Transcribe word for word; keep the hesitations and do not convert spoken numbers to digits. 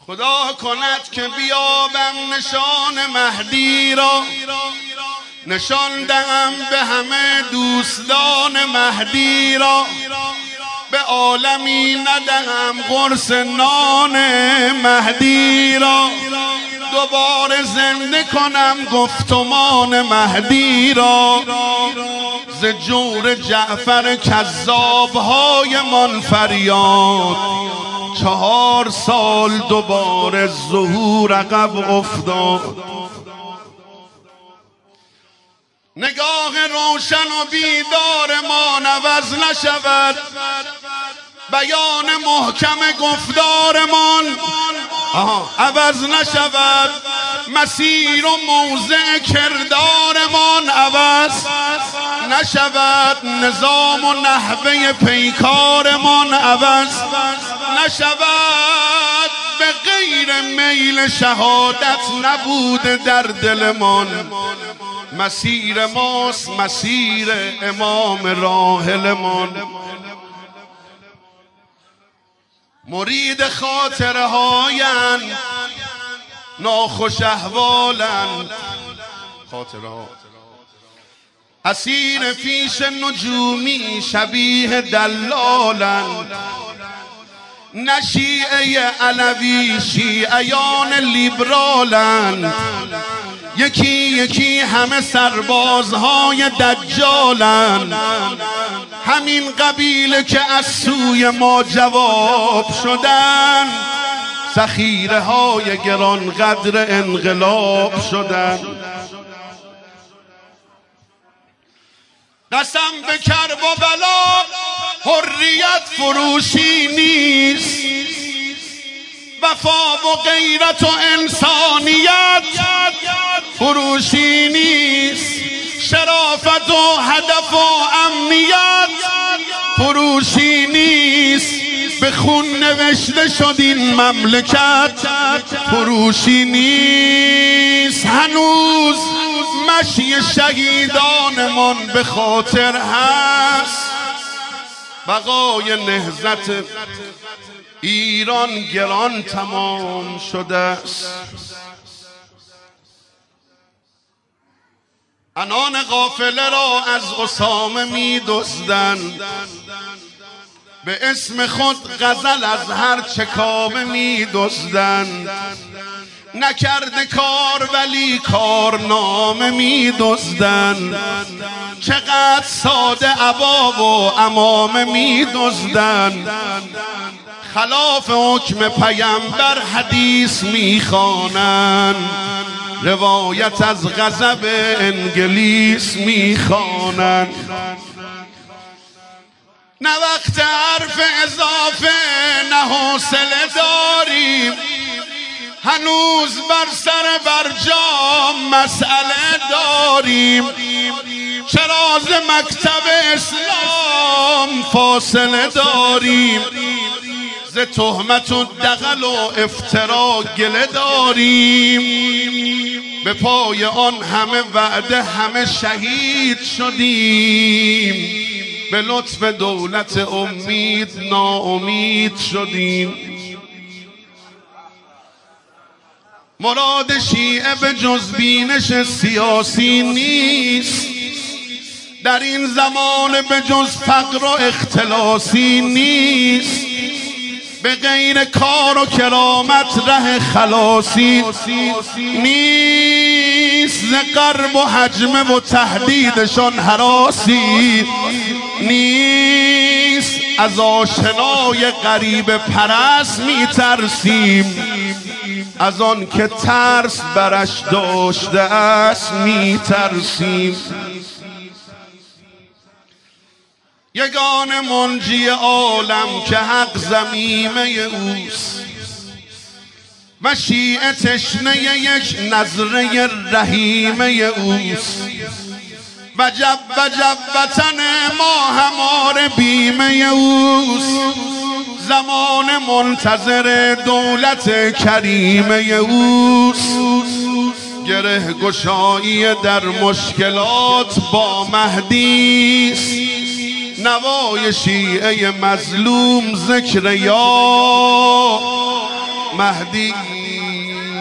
خدا کند که بیابم نشان مهدی را، نشان دهم به همه دوستان مهدی را، به عالمی ندهم قرص نان مهدی را، دوباره زنده کنم گفتمان مهدی را، ز جور جعفر کذاب های من فریاد، چهار سال دوباره ظهور عقب افتاد. نگاه روشن و بیدار ما عوض نشود، بیان محکم گفتارمان عوض نشود، مسیر و موضع کردارمان عوض نشود، نظام و نحوه پیکارمان عوض نشود، به غیر میل شهادت نبود در دلمان، مسیر ماست مسیر امام راحلمان. مرید خاطره هایند ناخوش احوالند، خاطره ها اسیر فیش نجومی شبیه دلالند، نه شیعه علوی شیعیان لیبرالند، یکی یکی همه سربازهای دجالند، همین قبیله که از سوی ما جواب شدن، ذخیره های گران قدر انقلاب شدن. قسم به کرب و بلا حریت فروشی نیست، وفا و غیرت و انسانیت فروشی نیست، شرافت و هدف و امنیت فروشی نیست، به خون نوشته شد این مملکت فروشی نیست. هنوز مشی شهیدانمان به خاطر هست، بقای نهضت ایران گران تمام شده است. انان قافله را از اسامه می دزدند، به اسم خود غزل از هر چکامه می دزدند، نکرده کار ولی کارنامه می دزدند، چقدر ساده عبا و عمامه می دزدند، خلاف حکم پیامبر حدیث می خوانند، روایت از غضب انگلیس می خوانند. نه وقت حرف اضافه نه حوصله داریم، هنوز بر سر برجام مسئله داریم، چرا ز مکتب اسلام فاصله داریم، ز تهمت و دغل و افترا گله داریم، به پای آن همه وعده همه شهید شدیم، به لطف دولت امید ناامید شدیم. مراد شیعه به جز بینش سیاسی نیست، در این زمان به جز فقر و اختلاسی نیست، به غیر کار و کرامت ره خلاصی نیست، ز غرب و حجمه و تهدیدشان هراسی نیست، از آشنای غریب پرست می ترسیم، از آن که ترس برش داشته است می ترسیم. یگان منجی عالم که حق زمیمه اوست، و شیعه تشنه یک نظره رحیمه اوست، وجب وجب وطن ما هماره بیمه اوست، زمان منتظر دولت کریمه اوست، گره گشایی در مشکلات با مهدی است، نوای شیعه مظلوم ذکر یا مهدی